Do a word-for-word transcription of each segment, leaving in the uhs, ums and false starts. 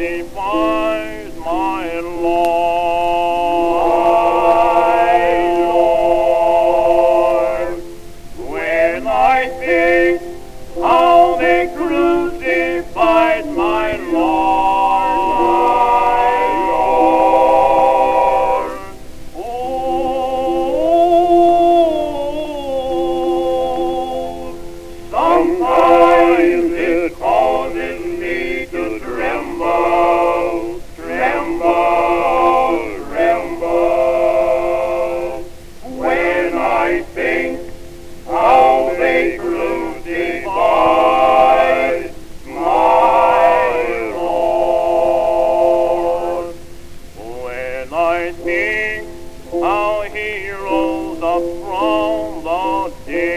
crucifies my Lord. My Lord. When I think how they crucified my Lord, My Lord. oh, Sometimes it causes me to tremble, tremble, tremble. When I think how they crucified my Lord. when I think how he rose up from the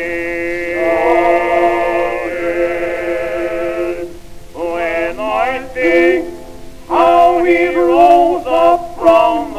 dead, when I think how he rose up from